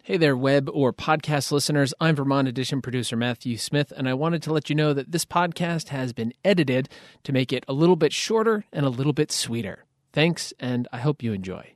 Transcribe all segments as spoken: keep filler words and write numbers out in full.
Hey there, web or podcast listeners. I'm Vermont Edition producer Matthew Smith, and I wanted to let you know that this podcast has been edited to make it a little bit shorter and a little bit sweeter. Thanks, and I hope you enjoy.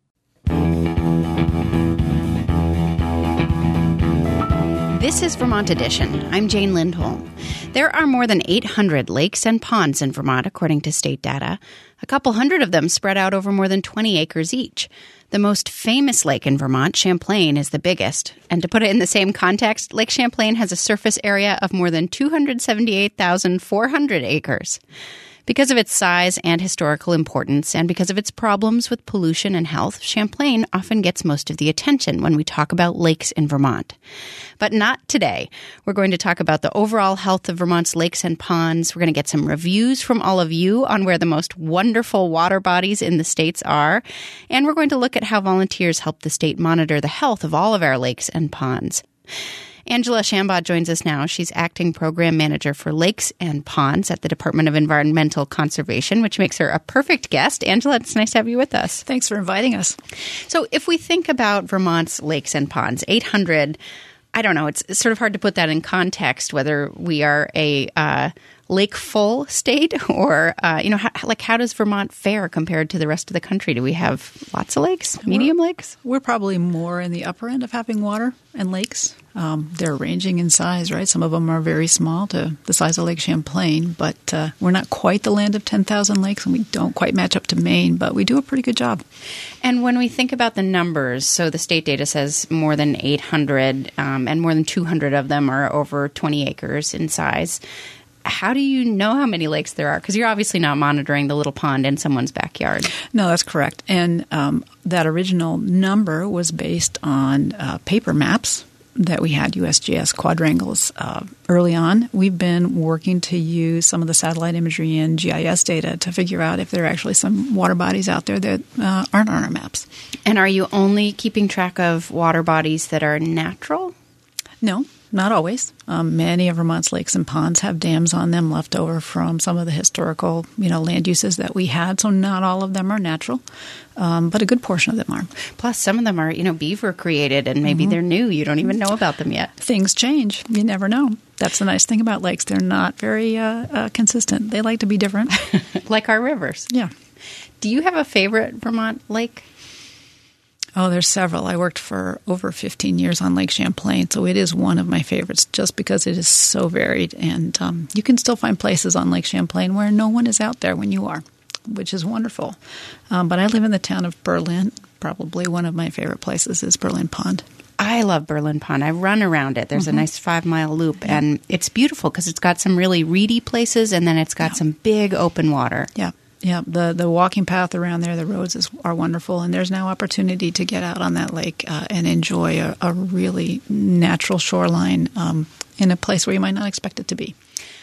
This is Vermont Edition. I'm Jane Lindholm. There are more than eight hundred lakes and ponds in Vermont, according to state data. A couple hundred of them spread out over more than twenty acres each. The most famous lake in Vermont, Champlain, is the biggest. And to put it in the same context, Lake Champlain has a surface area of more than two hundred seventy-eight thousand four hundred acres. Because of its size and historical importance, and because of its problems with pollution and health, Champlain often gets most of the attention when we talk about lakes in Vermont. But not today. We're going to talk about the overall health of Vermont's lakes and ponds. We're going to get some reviews from all of you on where the most wonderful water bodies in the states are. And we're going to look at how volunteers help the state monitor the health of all of our lakes and ponds. Angela Shambaugh joins us now. She's acting program manager for lakes and ponds at the Department of Environmental Conservation, which makes her a perfect guest. Angela, it's nice to have you with us. Thanks for inviting us. So if we think about Vermont's lakes and ponds, eight hundred, I don't know, it's sort of hard to put that in context, whether we are a uh, lake-full state or, uh, you know, how, like how does Vermont fare compared to the rest of the country? Do we have lots of lakes, medium we're, lakes? We're probably more in the upper end of having water and lakes. Um, they're ranging in size, right? Some of them are very small to the size of Lake Champlain, but uh, we're not quite the land of ten thousand lakes, and we don't quite match up to Maine, but we do a pretty good job. And when we think about the numbers, so the state data says more than eight hundred, um, and more than two hundred of them are over twenty acres in size. How do you know how many lakes there are? Because you're obviously not monitoring the little pond in someone's backyard. No, that's correct. And um, that original number was based on uh, paper maps that we had, U S G S quadrangles, uh, early on. We've been working to use some of the satellite imagery and G I S data to figure out if there are actually some water bodies out there that uh, aren't on our maps. And are you only keeping track of water bodies that are natural? No. Not always. Um, many of Vermont's lakes and ponds have dams on them left over from some of the historical, you know, land uses that we had. So not all of them are natural, um, but a good portion of them are. Plus, some of them are, you know, beaver created, and maybe mm-hmm. they're new. You don't even know about them yet. Things change. You never know. That's the nice thing about lakes. They're not very uh, uh, consistent. They like to be different. Like our rivers. Yeah. Do you have a favorite Vermont lake? Oh, there's several. I worked for over fifteen years on Lake Champlain, so it is one of my favorites just because it is so varied. And um, you can still find places on Lake Champlain where no one is out there when you are, which is wonderful. Um, but I live in the town of Berlin. Probably one of my favorite places is Berlin Pond. I love Berlin Pond. I run around it. There's mm-hmm. a nice five-mile loop, yeah. and it's beautiful because it's got some really reedy places, and then it's got yeah. some big open water. Yeah. Yeah, the the walking path around there, the roads is, are wonderful, and there's now opportunity to get out on that lake uh, and enjoy a, a really natural shoreline um, in a place where you might not expect it to be.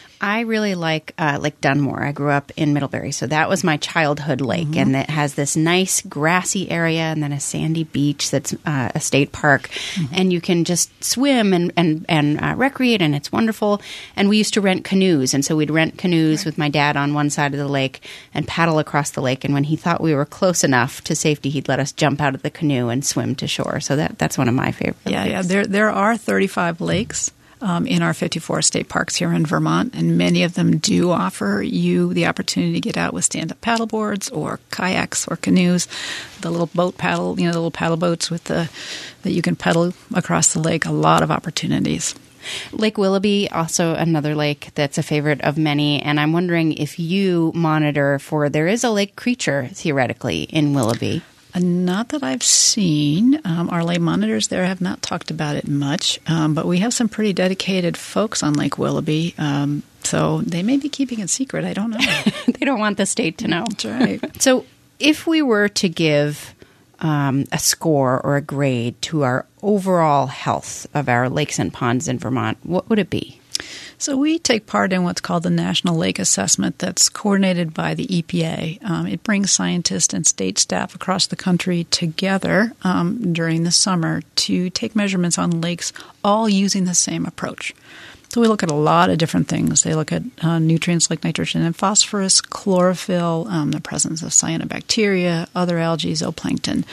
I really like uh, Lake Dunmore. I grew up in Middlebury, so that was my childhood lake, mm-hmm. and it has this nice grassy area and then a sandy beach that's uh, a state park, mm-hmm. and you can just swim and and, and uh, recreate, and it's wonderful. And we used to rent canoes, and so we'd rent canoes right. with my dad on one side of the lake and paddle across the lake, and when he thought we were close enough to safety, he'd let us jump out of the canoe and swim to shore. So that that's one of my favorite yeah, lakes. Yeah, there, there are thirty-five lakes. Um, in our fifty-four state parks here in Vermont, and many of them do offer you the opportunity to get out with stand-up paddle boards or kayaks or canoes, the little boat paddle, you know, the little paddle boats with the that you can pedal across the lake. A lot of opportunities. Lake Willoughby, also another lake that's a favorite of many, and I'm wondering if you monitor for, there is a lake creature, theoretically, in Willoughby. Uh, not that I've seen. Um, our lake monitors there have not talked about it much, um, but we have some pretty dedicated folks on Lake Willoughby, um, so they may be keeping it secret. I don't know. They don't want the state to know. That's right. So if we were to give um, a score or a grade to our overall health of our lakes and ponds in Vermont, what would it be? So we take part in what's called the National Lake Assessment that's coordinated by the E P A. Um, it brings scientists and state staff across the country together um, during the summer to take measurements on lakes, all using the same approach. So we look at a lot of different things. They look at uh, nutrients like nitrogen and phosphorus, chlorophyll, um, the presence of cyanobacteria, other algae, zooplankton.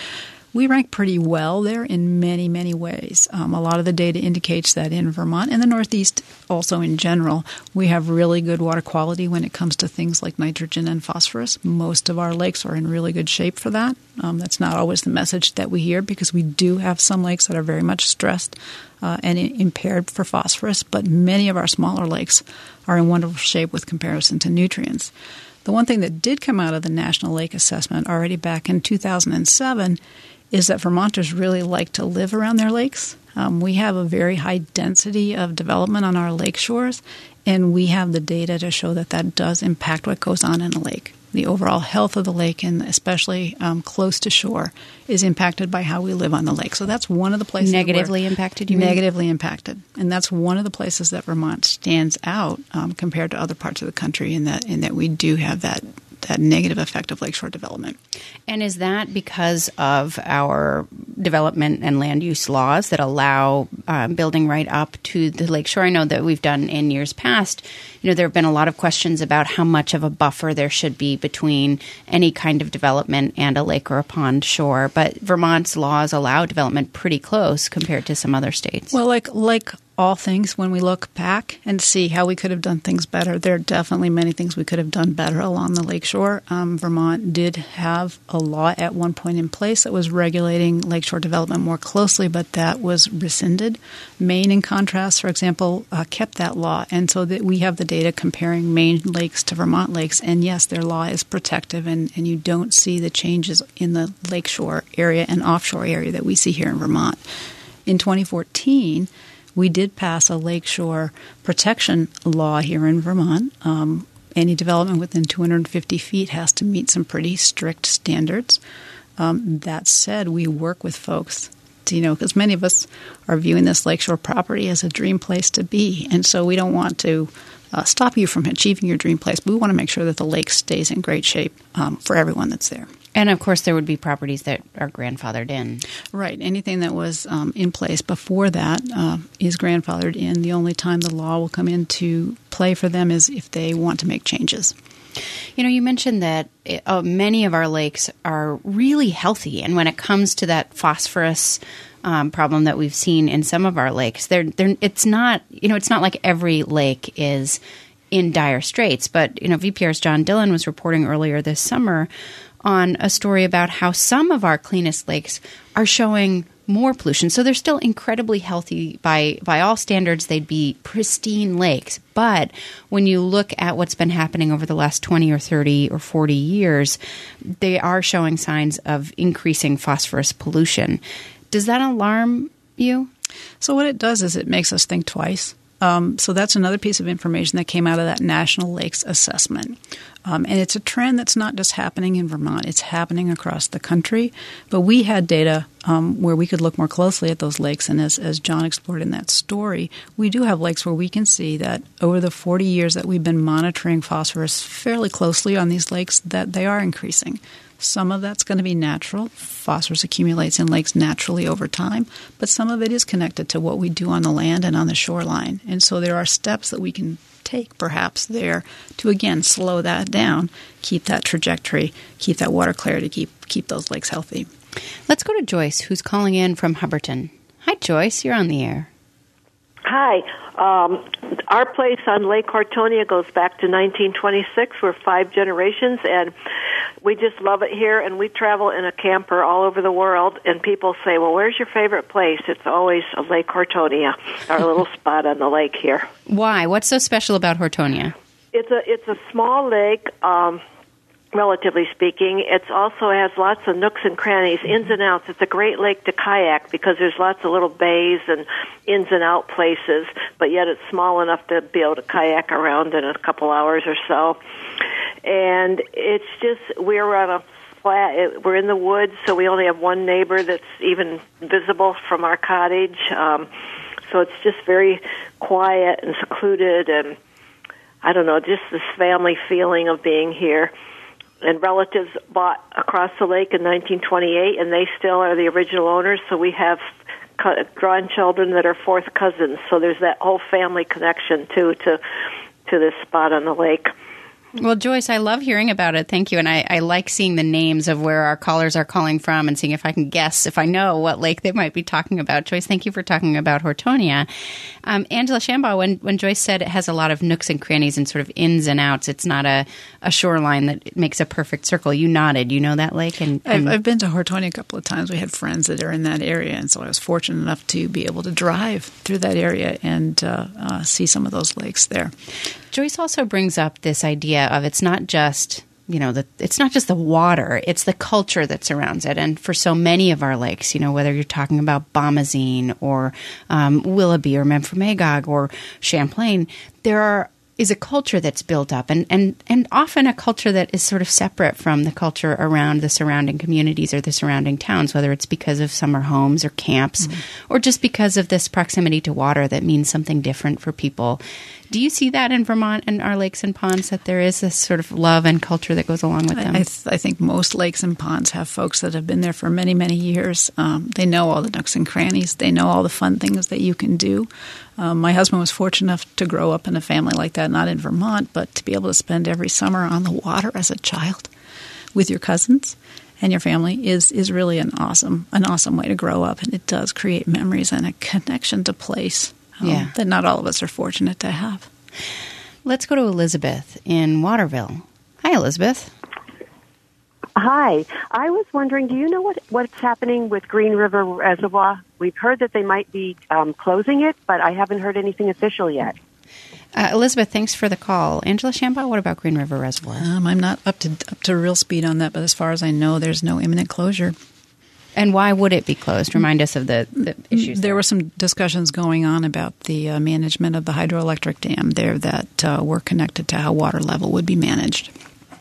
We rank pretty well there in many, many ways. Um, a lot of the data indicates that in Vermont and the Northeast, also in general, we have really good water quality when it comes to things like nitrogen and phosphorus. Most of our lakes are in really good shape for that. Um, that's not always the message that we hear because we do have some lakes that are very much stressed uh, and impaired for phosphorus, but many of our smaller lakes are in wonderful shape with comparison to nutrients. The one thing that did come out of the National Lake Assessment already back in two thousand seven is that Vermonters really like to live around their lakes. Um, we have a very high density of development on our lake shores, and we have the data to show that that does impact what goes on in a lake. The overall health of the lake, and especially um, close to shore, is impacted by how we live on the lake. So that's one of the places negatively impacted. You negatively mean? impacted, and that's one of the places that Vermont stands out um, compared to other parts of the country in that in that we do have that. that negative effect of lakeshore development. And is that because of our development and land use laws that allow uh, building right up to the lakeshore? I know that we've done in years past, you know, there have been a lot of questions about how much of a buffer there should be between any kind of development and a lake or a pond shore. But Vermont's laws allow development pretty close compared to some other states. Well, like like all things, when we look back and see how we could have done things better, there are definitely many things we could have done better along the lakeshore. Um, Vermont did have a law at one point in place that was regulating lakeshore development more closely, but that was rescinded. Maine, in contrast, for example, uh, kept that law, and so that we have the data comparing Maine lakes to Vermont lakes, and yes, their law is protective, and, and you don't see the changes in the lakeshore area and offshore area that we see here in Vermont. In twenty fourteen, we did pass a lakeshore protection law here in Vermont. Um, any development within two hundred fifty feet has to meet some pretty strict standards. Um, that said, we work with folks, to, you know, because many of us are viewing this lakeshore property as a dream place to be, and so we don't want to uh, stop you from achieving your dream place, but we want to make sure that the lake stays in great shape um, for everyone that's there. And, of course, there would be properties that are grandfathered in. Right. Anything that was um, in place before that uh, is grandfathered in. The only time the law will come into play for them is if they want to make changes. You know, you mentioned that uh, many of our lakes are really healthy. And when it comes to that phosphorus um, problem that we've seen in some of our lakes, they're, they're, it's not, you know, it's not like every lake is in dire straits. But, you know, V P R's John Dillon was reporting earlier this summer on a story about how some of our cleanest lakes are showing more pollution. So they're still incredibly healthy by by all standards. They'd be pristine lakes. But when you look at what's been happening over the last twenty or thirty or forty years, they are showing signs of increasing phosphorus pollution. Does that alarm you? So what it does is it makes us think twice. Um, so that's another piece of information that came out of that National Lakes Assessment. Um, and it's a trend that's not just happening in Vermont. It's happening across the country. But we had data um, where we could look more closely at those lakes. And as, as John explored in that story, we do have lakes where we can see that over the forty years that we've been monitoring phosphorus fairly closely on these lakes, that they are increasing. Some of that's going to be natural. Phosphorus accumulates in lakes naturally over time, but some of it is connected to what we do on the land and on the shoreline. And so there are steps that we can take perhaps there to, again, slow that down, keep that trajectory, keep that water clarity, keep keep those lakes healthy. Let's go to Joyce, who's calling in from Hubbardton. Hi, Joyce. You're on the air. Hi. Um, our place on Lake Hortonia goes back to nineteen twenty-six. We're five generations, and we just love it here, and we travel in a camper all over the world, and people say, well, where's your favorite place? It's always Lake Hortonia, our little spot on the lake here. Why? What's so special about Hortonia? It's a it's a small lake, um, relatively speaking. It also has lots of nooks and crannies, ins and outs. It's a great lake to kayak because there's lots of little bays and ins and out places, but yet it's small enough to be able to kayak around in a couple hours or so. And it's just, we're on a flat, we're in the woods, so we only have one neighbor that's even visible from our cottage. Um, so it's just very quiet and secluded, and I don't know, just this family feeling of being here. And relatives bought across the lake in nineteen twenty-eight, and they still are the original owners, so we have grandchildren that are fourth cousins. So there's that whole family connection, too, to to this spot on the lake. Well, Joyce, I love hearing about it. Thank you. And I, I like seeing the names of where our callers are calling from and seeing if I can guess, if I know what lake they might be talking about. Joyce, thank you for talking about Hortonia. Um, Angela Shambaugh, when, when Joyce said it has a lot of nooks and crannies and sort of ins and outs, it's not a, a shoreline that makes a perfect circle. You nodded. You know that lake? And, and I've, I've been to Hortonia a couple of times. We had friends that are in that area, and so I was fortunate enough to be able to drive through that area and uh, uh, see some of those lakes there. Joyce also brings up this idea of it's not just, you know, the, it's not just the water, it's the culture that surrounds it. And for so many of our lakes, you know, whether you're talking about Bomazeen or um, Willoughby or Memphremagog or Champlain, there are is a culture that's built up and, and, and often a culture that is sort of separate from the culture around the surrounding communities or the surrounding towns, whether it's because of summer homes or camps mm-hmm. or just because of this proximity to water that means something different for people. Do you see that in Vermont and our lakes and ponds, that there is this sort of love and culture that goes along with them? I, th- I think most lakes and ponds have folks that have been there for many, many years. Um, they know all the nooks and crannies. They know all the fun things that you can do. Um, my husband was fortunate enough to grow up in a family like that, not in Vermont, but to be able to spend every summer on the water as a child with your cousins and your family is is really an awesome an awesome way to grow up, and it does create memories and a connection to place um, yeah. that not all of us are fortunate to have. Let's go to Elizabeth in Waterville. Hi, Elizabeth. Hi. I was wondering, do you know what what's happening with Green River Reservoir? We've heard that they might be um, closing it, but I haven't heard anything official yet. Uh, Elizabeth, thanks for the call. Angela Shambaugh, what about Green River Reservoir? Um, I'm not up to up to real speed on that, but as far as I know, there's no imminent closure. And why would it be closed? Remind us of the, the issues. There there were some discussions going on about the uh, management of the hydroelectric dam there that uh, were connected to how water level would be managed.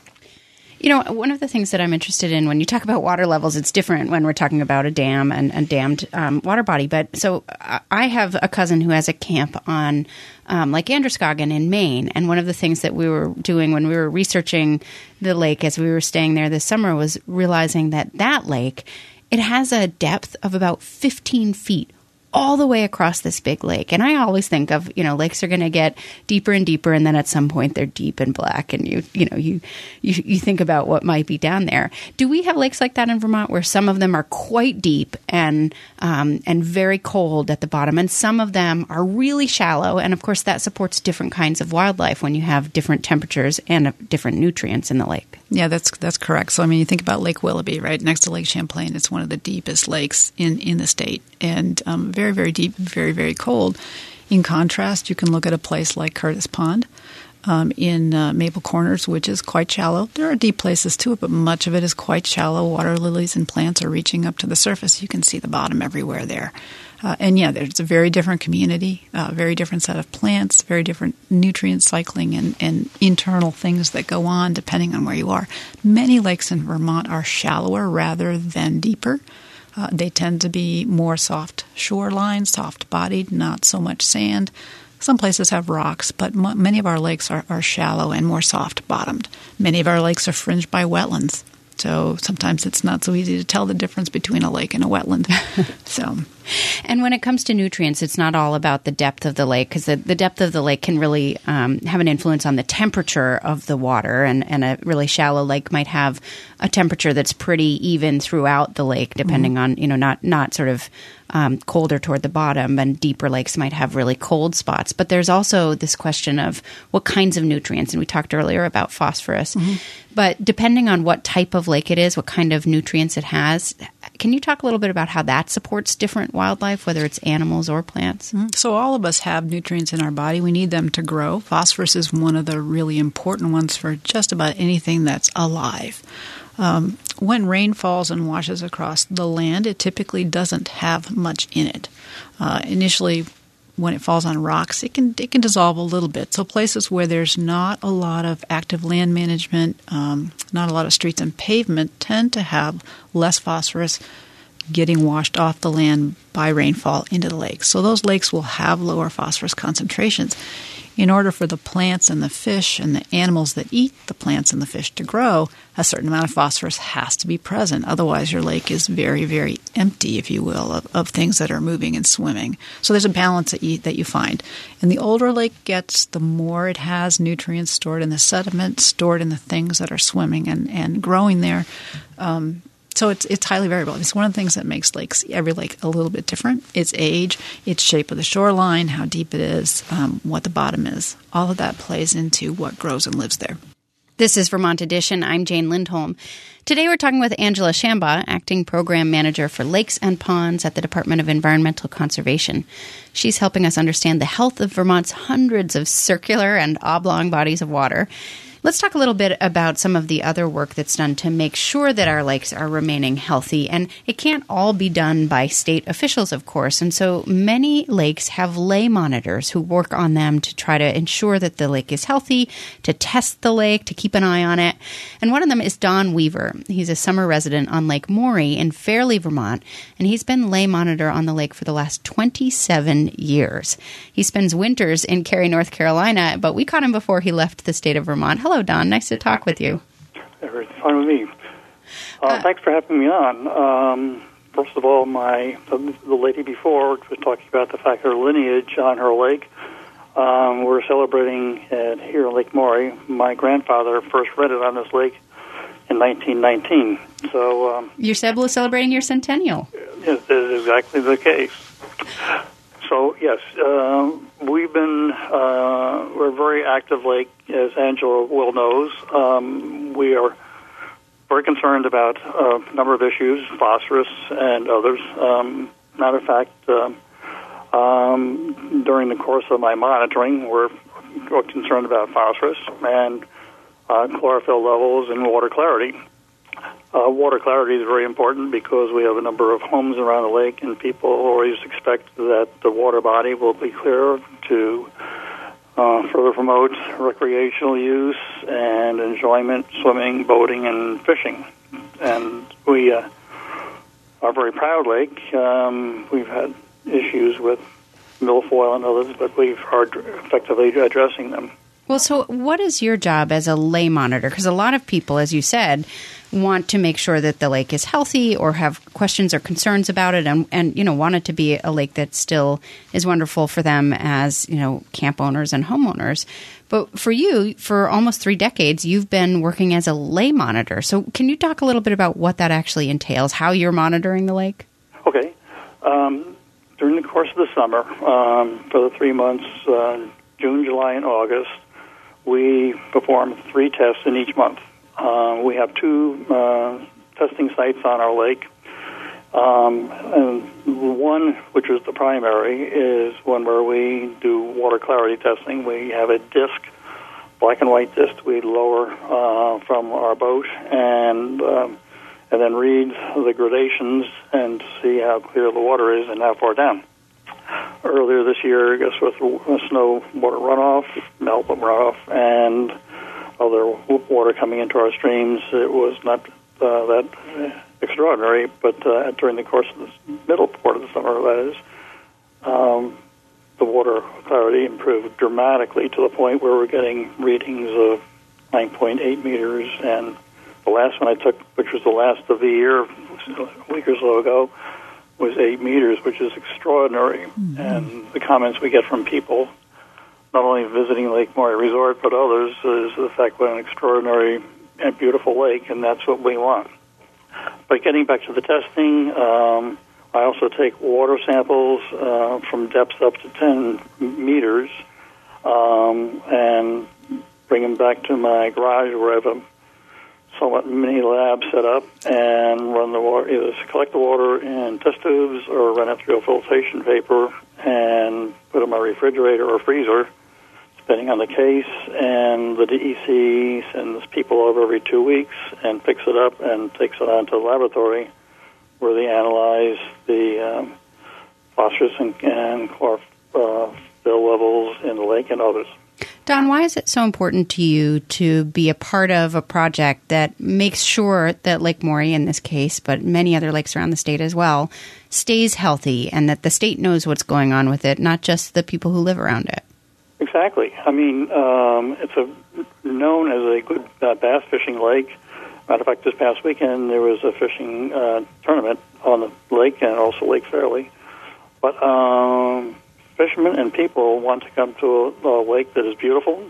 You know, one of the things that I'm interested in when you talk about water levels, it's different when we're talking about a dam and a dammed um, water body. But so I have a cousin who has a camp on um, Lake Androscoggin in Maine. And one of the things that we were doing when we were researching the lake as we were staying there this summer was realizing that that lake, it has a depth of about fifteen feet all the way across this big lake. And I always think of, you know, lakes are going to get deeper and deeper, and then at some point they're deep and black, and you you know, you, you you think about what might be down there. Do we have lakes like that in Vermont where some of them are quite deep and um, and very cold at the bottom, and some of them are really shallow? And of course that supports different kinds of wildlife when you have different temperatures and uh, different nutrients in the lake. Yeah, that's that's correct. So, I mean, you think about Lake Willoughby, right, next to Lake Champlain. It's one of the deepest lakes in, in the state, and um, very, very deep, very, very cold. In contrast, you can look at a place like Curtis Pond um, in uh, Maple Corners, which is quite shallow. There are deep places to it, but much of it is quite shallow. Water lilies and plants are reaching up to the surface. You can see the bottom everywhere there. Uh, and, yeah, there's a very different community, a uh, very different set of plants, very different nutrient cycling and, and internal things that go on depending on where you are. Many lakes in Vermont are shallower rather than deeper. Uh, they tend to be more soft shoreline, soft-bodied, not so much sand. Some places have rocks, but m- many of our lakes are, are shallow and more soft-bottomed. Many of our lakes are fringed by wetlands. So sometimes it's not so easy to tell the difference between a lake and a wetland. So, and when it comes to nutrients, it's not all about the depth of the lake, because the, the depth of the lake can really um, have an influence on the temperature of the water. And, and a really shallow lake might have a temperature that's pretty even throughout the lake, depending mm-hmm. on, you know, not, not sort of um, colder toward the bottom, and deeper lakes might have really cold spots. But there's also this question of what kinds of nutrients, and we talked earlier about phosphorus. Mm-hmm. But depending on what type of lake it is, what kind of nutrients it has, can you talk a little bit about how that supports different wildlife, whether it's animals or plants? Mm-hmm. So all of us have nutrients in our body. We need them to grow. Phosphorus is one of the really important ones for just about anything that's alive. Um, when rain falls and washes across the land, it typically doesn't have much in it. Uh, initially, when it falls on rocks, it can it can dissolve a little bit. So places where there's not a lot of active land management, um, not a lot of streets and pavement, tend to have less phosphorus getting washed off the land by rainfall into the lakes. So those lakes will have lower phosphorus concentrations. In order for the plants and the fish and the animals that eat the plants and the fish to grow, a certain amount of phosphorus has to be present. Otherwise, your lake is very, very empty, if you will, of, of things that are moving and swimming. So there's a balance that you, that you find. And the older a lake gets, the more it has nutrients stored in the sediment, stored in the things that are swimming and, and growing there. Um, so it's it's highly variable. It's one of the things that makes lakes, every lake, a little bit different. Its age, its shape of the shoreline, how deep it is, um, what the bottom is. All of that plays into what grows and lives there. This is Vermont Edition. I'm Jane Lindholm. Today we're talking with Angela Shambaugh, Acting Program Manager for Lakes and Ponds at the Department of Environmental Conservation. She's helping us understand the health of Vermont's hundreds of circular and oblong bodies of water. Let's talk a little bit about some of the other work that's done to make sure that our lakes are remaining healthy. And it can't all be done by state officials, of course. And so many lakes have lay monitors who work on them to try to ensure that the lake is healthy, to test the lake, to keep an eye on it. And one of them is Don Weaver. He's a summer resident on Lake Morey in Fairleigh, Vermont, and he's been lay monitor on the lake for the last twenty-seven years. He spends winters in Cary, North Carolina, but we caught him before he left the state of Vermont. Hello, Don. Nice to talk with you. It's fine with me. Uh, uh, thanks for having me on. Um, first of all, my the, the lady before was talking about the fact her lineage on her lake. Um, we're celebrating at, here in Lake Morey. My grandfather first rented on this lake in nineteen nineteen. So um, you're celebrating your centennial. Yes, that is exactly the case. So, yes, uh, we've been, uh, we're a very active lake, as Angela well knows. Um, we are very concerned about a number of issues, phosphorus and others. Um, matter of fact, um, um, during the course of my monitoring, we're concerned about phosphorus and uh, chlorophyll levels and water clarity. Uh, water clarity is very important because we have a number of homes around the lake, and people always expect that the water body will be clear to uh, further promote recreational use and enjoyment, swimming, boating, and fishing. And we uh, are a very proud lake. Um, we've had issues with milfoil and others, but we are effectively addressing them. Well, so what is your job as a lay monitor? Because a lot of people, as you said, want to make sure that the lake is healthy or have questions or concerns about it and, and, you know, want it to be a lake that still is wonderful for them as, you know, camp owners and homeowners. But for you, for almost three decades, you've been working as a lay monitor. So can you talk a little bit about what that actually entails, how you're monitoring the lake? Okay. Um, during the course of the summer, um, for the three months, uh, June, July, and August, we perform three tests in each month. Uh, we have two uh, testing sites on our lake. Um, and one, which is the primary, is one where we do water clarity testing. We have a disc, black and white disc, we lower uh, from our boat and um, and then read the gradations and see how clear the water is and how far down. Earlier this year, I guess with snow water runoff, melt runoff, and other water coming into our streams, it was not uh, that extraordinary. But uh, during the course of the middle part of the summer, that is, um, the water clarity improved dramatically to the point where we're getting readings of nine point eight meters. And the last one I took, which was the last of the year, a week or so ago, was eight meters, which is extraordinary. Mm-hmm. And the comments we get from people, not only visiting Lake Morey Resort, but others, is the fact what an extraordinary and beautiful lake, and that's what we want. But getting back to the testing, um, I also take water samples uh, from depths up to ten meters um, and bring them back to my garage where I have a somewhat mini lab set up and run the water, either collect the water in test tubes or run it through a filtration paper and put it in my refrigerator or freezer, depending on the case. And the D E C sends people over every two weeks and picks it up and takes it on to the laboratory where they analyze the um, phosphorus and, and chlorophyll levels in the lake and others. Don, why is it so important to you to be a part of a project that makes sure that Lake Morey, in this case, but many other lakes around the state as well, stays healthy and that the state knows what's going on with it, not just the people who live around it? Exactly. I mean, um, it's a known as a good uh, bass fishing lake. Matter of fact, this past weekend there was a fishing uh, tournament on the lake and also Lake Fairleigh. But um, fishermen and people want to come to a, a lake that is beautiful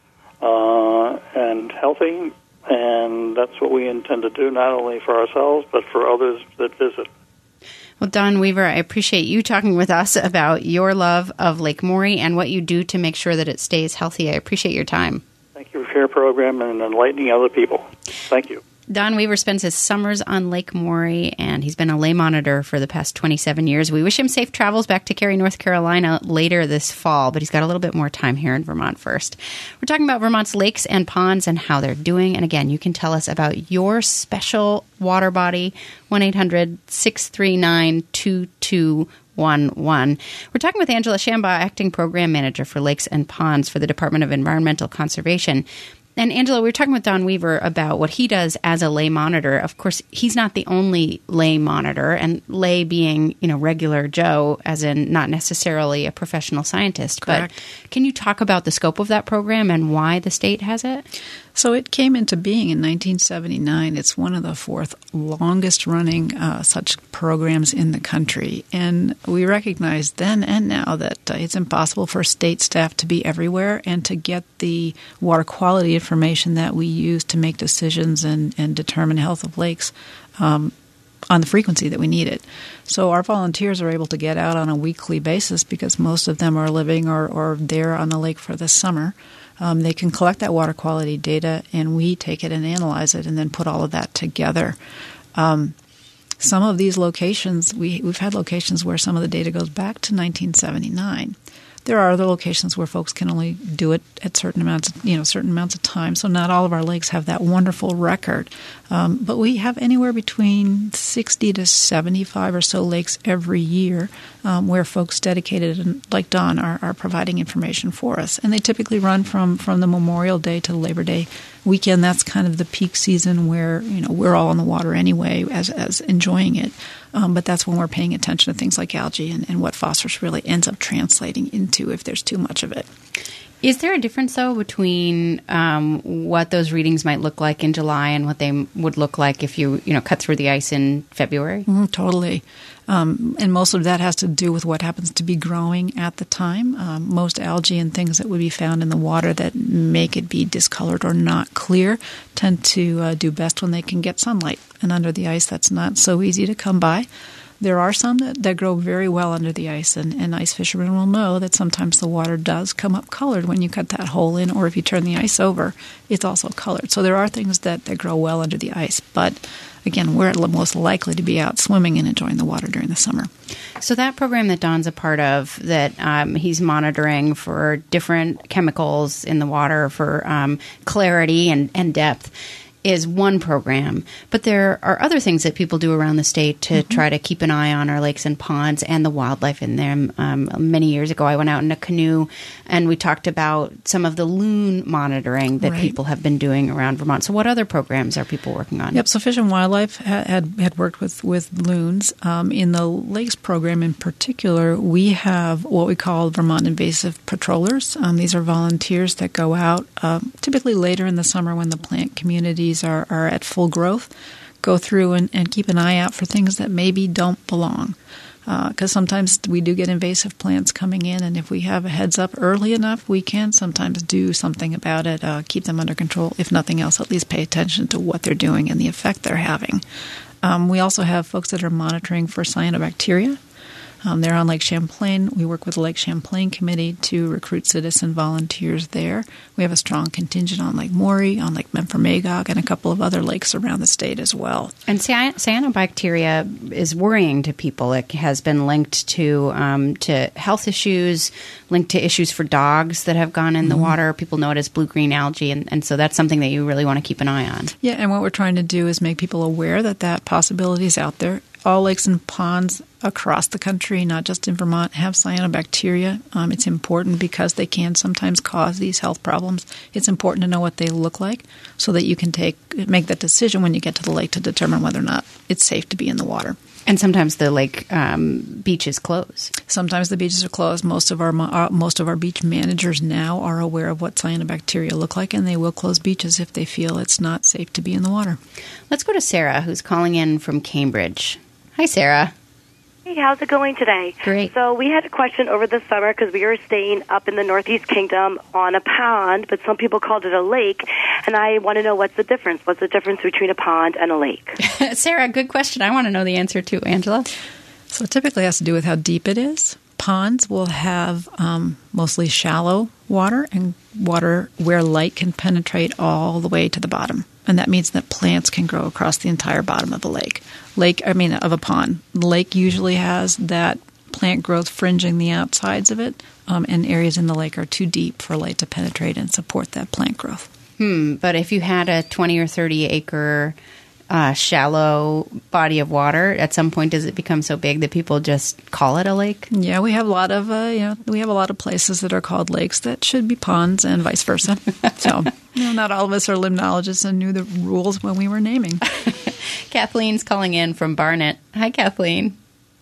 uh, and healthy, and that's what we intend to do, not only for ourselves, but for others that visit. Well, Don Weaver, I appreciate you talking with us about your love of Lake Morey and what you do to make sure that it stays healthy. I appreciate your time. Thank you for your program and enlightening other people. Thank you. Don Weaver spends his summers on Lake Morey, and he's been a lay monitor for the past twenty-seven years. We wish him safe travels back to Cary, North Carolina later this fall, but he's got a little bit more time here in Vermont first. We're talking about Vermont's lakes and ponds and how they're doing. And again, you can tell us about your special water body, one eight hundred six three nine two two one one. We're talking with Angela Shambaugh, Acting Program Manager for Lakes and Ponds for the Department of Environmental Conservation. And Angela, we were talking with Don Weaver about what he does as a lay monitor. Of course, he's not the only lay monitor, and lay being, you know, regular Joe, as in not necessarily a professional scientist. Correct. But can you talk about the scope of that program and why the state has it? So it came into being in nineteen seventy-nine. It's one of the fourth longest running uh, such programs in the country. And we recognized then and now that uh, it's impossible for state staff to be everywhere and to get the water quality information that we use to make decisions and, and determine health of lakes um, on the frequency that we need it. So our volunteers are able to get out on a weekly basis because most of them are living or, or there on the lake for the summer. Um, they can collect that water quality data, and we take it and analyze it and then put all of that together. Um, some of these locations, we, we've had locations where some of the data goes back to nineteen seventy-nine. There are other locations where folks can only do it at certain amounts, of, you know, certain amounts of time. So not all of our lakes have that wonderful record, um, but we have anywhere between sixty to seventy-five or so lakes every year um, where folks dedicated and like Don are, are providing information for us, and they typically run from from the Memorial Day to Labor Day weekend. That's kind of the peak season where you know we're all on the water anyway, as as enjoying it. Um, but that's when we're paying attention to things like algae and, and what phosphorus really ends up translating into if there's too much of it. Is there a difference, though, between um, what those readings might look like in July and what they would look like if you, you know, cut through the ice in February? Mm, totally. Um, and most of that has to do with what happens to be growing at the time. Um, most algae and things that would be found in the water that make it be discolored or not clear tend to uh, do best when they can get sunlight. And under the ice, that's not so easy to come by. There are some that, that grow very well under the ice, and, and ice fishermen will know that sometimes the water does come up colored when you cut that hole in, or if you turn the ice over, it's also colored. So there are things that, that grow well under the ice, but again, we're most likely to be out swimming and enjoying the water during the summer. So that program that Don's a part of, that um, he's monitoring for different chemicals in the water for um, clarity and, and depth, is one program, but there are other things that people do around the state to mm-hmm. try to keep an eye on our lakes and ponds and the wildlife in them. Um, many years ago, I went out in a canoe and we talked about some of the loon monitoring that right. people have been doing around Vermont. So what other programs are people working on? Yep, so Fish and Wildlife had had, had worked with, with loons. Um, in the lakes program in particular, we have what we call Vermont invasive patrollers. Um, these are volunteers that go out uh, typically later in the summer when the plant communities Are, are at full growth, go through and, and keep an eye out for things that maybe don't belong. Because uh, sometimes we do get invasive plants coming in, and if we have a heads up early enough, we can sometimes do something about it, uh, keep them under control. If nothing else, at least pay attention to what they're doing and the effect they're having. Um, we also have folks that are monitoring for cyanobacteria. Um, they're on Lake Champlain. We work with the Lake Champlain Committee to recruit citizen volunteers there. We have a strong contingent on Lake Morey, on Lake Memphremagog, and a couple of other lakes around the state as well. And cyan- cyanobacteria is worrying to people. It has been linked to um, to health issues, linked to issues for dogs that have gone in mm-hmm. the water. People know it as blue-green algae, and, and so that's something that you really want to keep an eye on. Yeah, and what we're trying to do is make people aware that that possibility is out there. All lakes and ponds across the country, not just in Vermont, have cyanobacteria. Um, it's important because they can sometimes cause these health problems. It's important to know what they look like so that you can take make that decision when you get to the lake to determine whether or not it's safe to be in the water. And sometimes the lake um, beaches close. Sometimes the beaches are closed. Most of our uh, most of our beach managers now are aware of what cyanobacteria look like, and they will close beaches if they feel it's not safe to be in the water. Let's go to Sarah, who's calling in from Cambridge. Hi, Sarah. Hey, how's it going today? Great. So we had a question over the summer because we were staying up in the Northeast Kingdom on a pond, but some people called it a lake, and I want to know what's the difference. What's the difference between a pond and a lake? Sarah, good question. I want to know the answer too. Angela? So it typically has to do with how deep it is. Ponds will have um, mostly shallow water and water where light can penetrate all the way to the bottom. And that means that plants can grow across the entire bottom of the lake. Lake, I mean, of a pond. The lake usually has that plant growth fringing the outsides of it, um, and areas in the lake are too deep for light to penetrate and support that plant growth. Hmm. But if you had a twenty or thirty acre uh, shallow body of water, at some point does it become so big that people just call it a lake? Yeah, we have a lot of uh, you know we have a lot of places that are called lakes that should be ponds, and vice versa. So you know, not all of us are limnologists and knew the rules when we were naming. Kathleen's calling in from Barnet. Hi, Kathleen.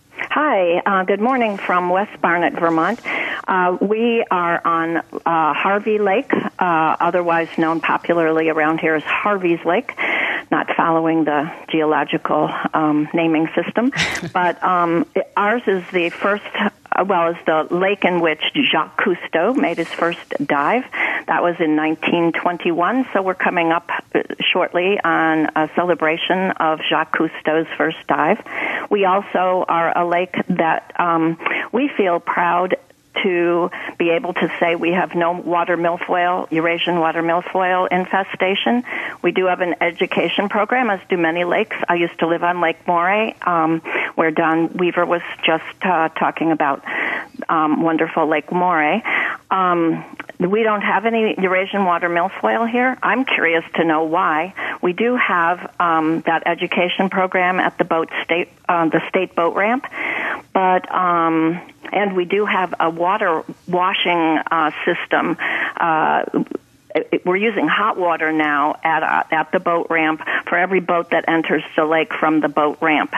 Hi, uh, good morning from West Barnet, Vermont. Uh, we are on uh, Harvey Lake, uh, otherwise known popularly around here as Harvey's Lake, not following the geological um, naming system. But um, ours is the first, uh, well, is the lake in which Jacques Cousteau made his first dive. That was in nineteen twenty-one, so we're coming up shortly on a celebration of Jacques Cousteau's first dive. We also are a lake that um, we feel proud to be able to say we have no water milfoil, Eurasian water milfoil infestation. We do have an education program, as do many lakes. I used to live on Lake Moray, um, where Don Weaver was just uh, talking about um, wonderful Lake Moray. Um, we don't have any Eurasian water milfoil here. I'm curious to know why. We do have um, that education program at the boat state, uh, the state boat ramp, but um, and we do have a water washing uh, system. Uh, We're using hot water now at uh, at the boat ramp for every boat that enters the lake from the boat ramp.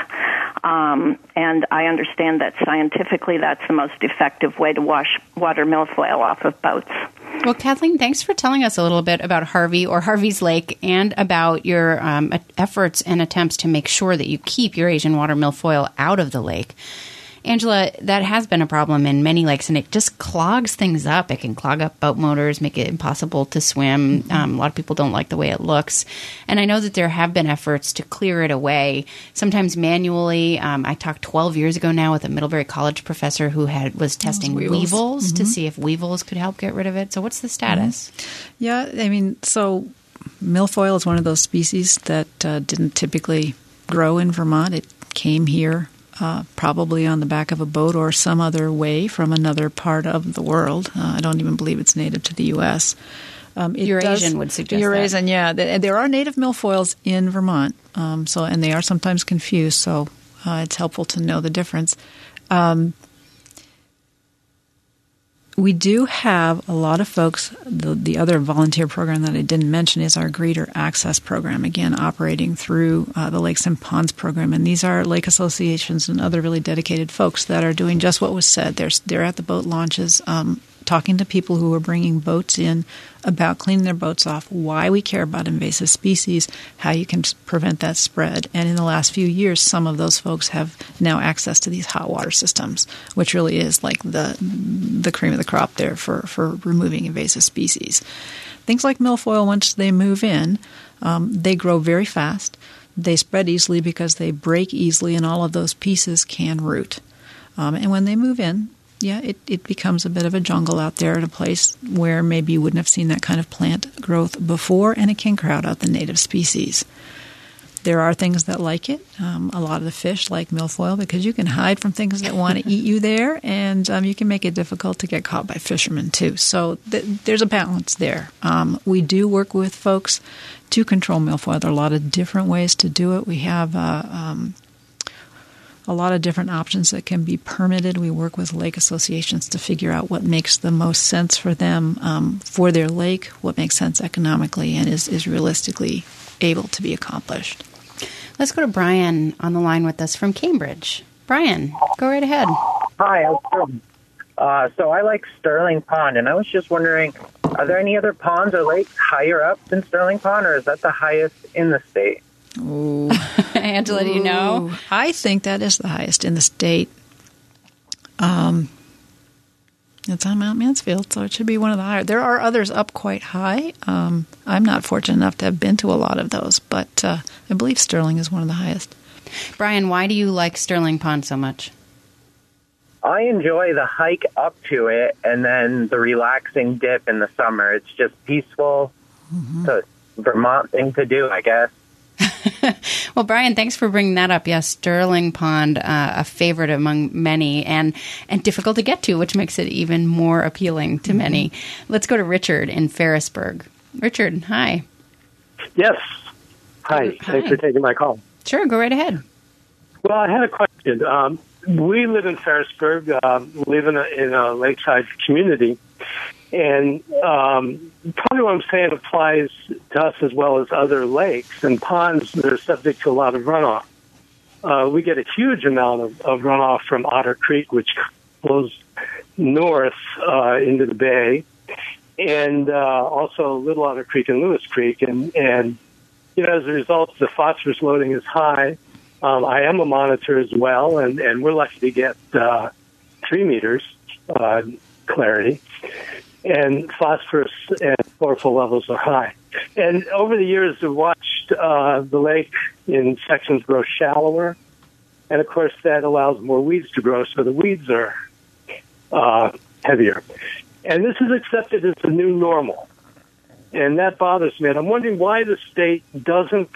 Um, and I understand that scientifically that's the most effective way to wash water milfoil off of boats. Well, Kathleen, thanks for telling us a little bit about Harvey or Harvey's Lake and about your um, efforts and attempts to make sure that you keep Eurasian water milfoil out of the lake. Angela, that has been a problem in many lakes, and it just clogs things up. It can clog up boat motors, make it impossible to swim. Mm-hmm. Um, a lot of people don't like the way it looks. And I know that there have been efforts to clear it away, sometimes manually. Um, I talked twelve years ago now with a Middlebury College professor who had was testing weevils, weevils mm-hmm. to see if weevils could help get rid of it. So what's the status? Mm-hmm. Yeah, I mean, so milfoil is one of those species that uh, didn't typically grow in Vermont. It came here Uh, probably on the back of a boat or some other way from another part of the world. Uh, I don't even believe it's native to the U S. Um, it Eurasian does, would suggest Eurasian, that. yeah. There, there are native milfoils in Vermont, um, so and they are sometimes confused, so uh, it's helpful to know the difference. Um, we do have a lot of folks, the, the other volunteer program that I didn't mention is our Greeter Access Program, again, operating through uh, the Lakes and Ponds Program. And these are lake associations and other really dedicated folks that are doing just what was said. They're, they're at the boat launches, um, talking to people who are bringing boats in about cleaning their boats off, why we care about invasive species, how you can prevent that spread. And in the last few years, some of those folks have now access to these hot water systems, which really is like the the cream of the crop there for, for removing invasive species. Things like milfoil, once they move in, um, they grow very fast. They spread easily because they break easily, and all of those pieces can root. Um, and when they move in, yeah, it, it becomes a bit of a jungle out there at a place where maybe you wouldn't have seen that kind of plant growth before, and it can crowd out the native species. There are things that like it. Um, a lot of the fish like milfoil because you can hide from things that want to eat you there, and um, you can make it difficult to get caught by fishermen too. So th- there's a balance there. Um, we do work with folks to control milfoil. There are a lot of different ways to do it. We have uh, um, a lot of different options that can be permitted. We work with lake associations to figure out what makes the most sense for them, um, for their lake, what makes sense economically and is, is realistically able to be accomplished. Let's go to Brian on the line with us from Cambridge. Brian, go right ahead. Hi, how's it going? Uh, so I like Sterling Pond, and I was just wondering, are there any other ponds or lakes higher up than Sterling Pond, or is that the highest in the state? Ooh. Angela, do you know? Ooh, I think that is the highest in the state. Um, it's on Mount Mansfield, so it should be one of the higher. There are others up quite high. Um, I'm not fortunate enough to have been to a lot of those, but uh, I believe Sterling is one of the highest. Brian, why do you like Sterling Pond so much? I enjoy the hike up to it and then the relaxing dip in the summer. It's just peaceful. Mm-hmm. It's a Vermont thing to do, I guess. Well, Brian, thanks for bringing that up. Yes, Sterling Pond, uh, a favorite among many and, and difficult to get to, which makes it even more appealing to mm-hmm. many. Let's go to Richard in Ferrisburg. Richard, hi. Yes. Hi. Hi. Thanks for taking my call. Sure, go right ahead. Well, I had a question. Um, we live in Ferrisburg, uh, live in a, in a lakeside community, and um, probably what I'm saying applies to us as well as other lakes and ponds that are subject to a lot of runoff. Uh, we get a huge amount of, of runoff from Otter Creek, which flows north uh, into the bay, and uh, also Little Otter Creek and Lewis Creek. And, and, you know, as a result, the phosphorus loading is high. Um, I am a monitor as well, and, and we're lucky to get uh, three meters uh, clarity. And phosphorus and chlorophyll levels are high. And over the years, I've watched uh, the lake in sections grow shallower. And, of course, that allows more weeds to grow, so the weeds are uh, heavier. And this is accepted as the new normal. And that bothers me. And I'm wondering why the state doesn't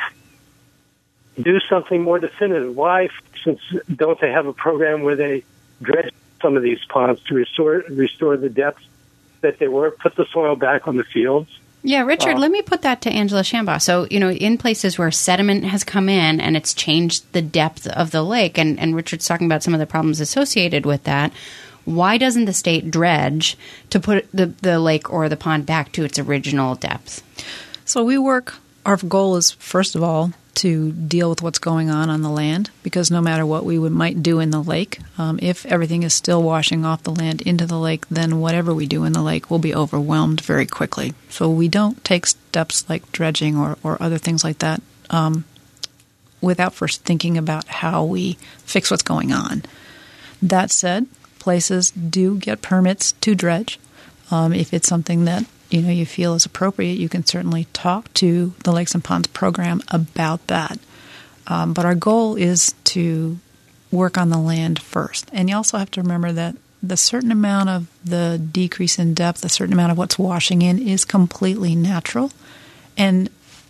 do something more definitive. Why, since don't they have a program where they dredge some of these ponds to restore restore the depths that they were, put the soil back on the fields? Yeah, Richard, uh, let me put that to Angela Shambaugh. So, you know, in places where sediment has come in and it's changed the depth of the lake, and, and Richard's talking about some of the problems associated with that, why doesn't the state dredge to put the, the lake or the pond back to its original depth? So we work, our goal is, first of all, to deal with what's going on on the land, because no matter what we would, might do in the lake, um, if everything is still washing off the land into the lake, then whatever we do in the lake will be overwhelmed very quickly. So we don't take steps like dredging or, or other things like that um, without first thinking about how we fix what's going on. That said, places do get permits to dredge. Um, if it's something that you know, you feel is appropriate, you can certainly talk to the Lakes and Ponds program about that. Um, but our goal is to work on the land first. And you also have to remember that the certain amount of the decrease in depth, a certain amount of what's washing in is completely natural and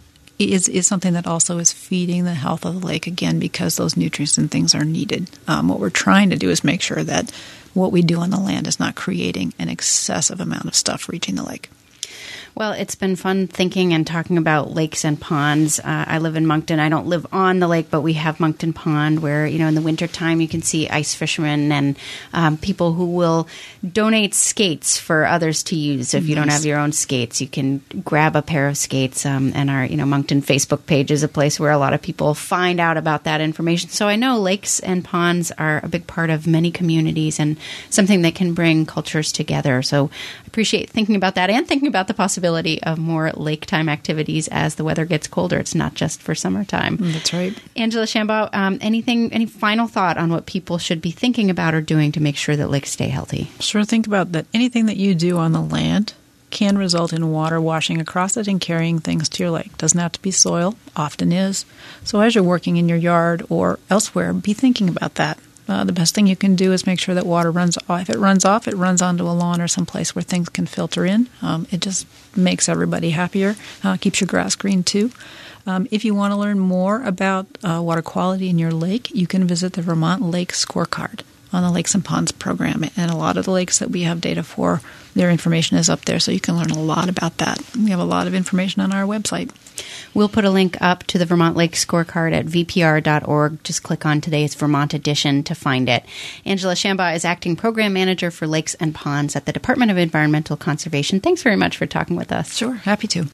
is, is something that also is feeding the health of the lake, again, because those nutrients and things are needed. Um, what we're trying to do is make sure that what we do on the land is not creating an excessive amount of stuff reaching the lake. Well, it's been fun thinking and talking about lakes and ponds. Uh, I live in Moncton. I don't live on the lake, but we have Moncton Pond where, you know, in the wintertime you can see ice fishermen and um, people who will donate skates for others to use. If you nice. don't have your own skates, you can grab a pair of skates. Um, and our, you know, Moncton Facebook page is a place where a lot of people find out about that information. So I know lakes and ponds are a big part of many communities and something that can bring cultures together. So I appreciate thinking about that and thinking about the possibility of more lake time activities as the weather gets colder. It's not just for summertime. That's right. Angela Shambaugh, um, anything, any final thought on what people should be thinking about or doing to make sure that lakes stay healthy? Sure. Think about that. Anything that you do on the land can result in water washing across it and carrying things to your lake. Doesn't have to be soil, often is. So as you're working in your yard or elsewhere, be thinking about that. Uh, the best thing you can do is make sure that water runs off. If it runs off, it runs onto a lawn or someplace where things can filter in. Um, it just makes everybody happier, uh, keeps your grass green too. Um, if you want to learn more about uh, water quality in your lake, you can visit the Vermont Lake Scorecard on the Lakes and Ponds program. And a lot of the lakes that we have data for, their information is up there, so you can learn a lot about that. We have a lot of information on our website. We'll put a link up to the Vermont Lake Scorecard at v p r dot org. Just click on today's Vermont edition to find it. Angela Shambaugh is Acting Program Manager for Lakes and Ponds at the Department of Environmental Conservation. Thanks very much for talking with us. Sure, happy to.